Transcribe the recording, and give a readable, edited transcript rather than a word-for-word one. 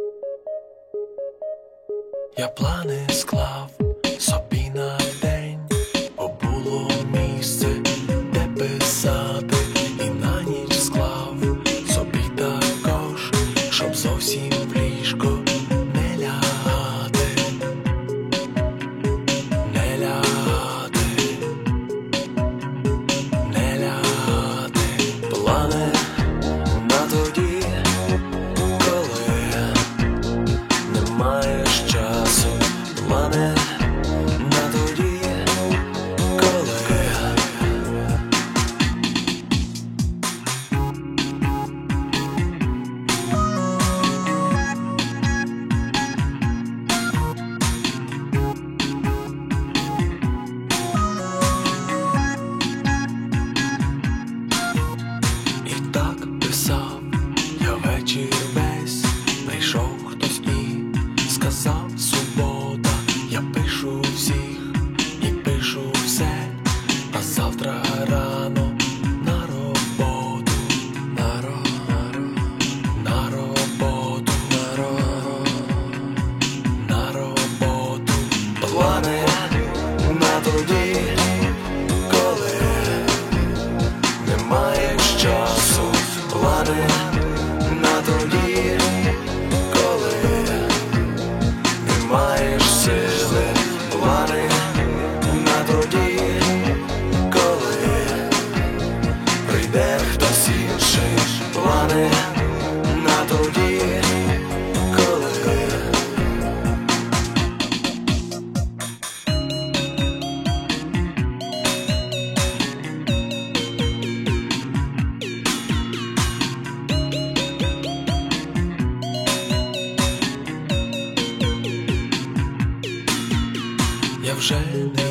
Я плани склав собі на день, бо було місце, де писати, і на ніч склав собі також, щоб зовсім в ліжко не лягати, не лягати, не лягати. Плани на тоді, коли не маєш часу, плани на тоді, коли і так писав я вечір весь, прийшов хтось і сказав субота. Я пишу всіх і пишу все, а завтра рано на роботу, на роботу, на роботу. Плани на тоді, коли не маєш часу, плани на тоді, коли не маєш сили, плани на тоді, коли прийде хтось інший, плани на тоді, коли я вже не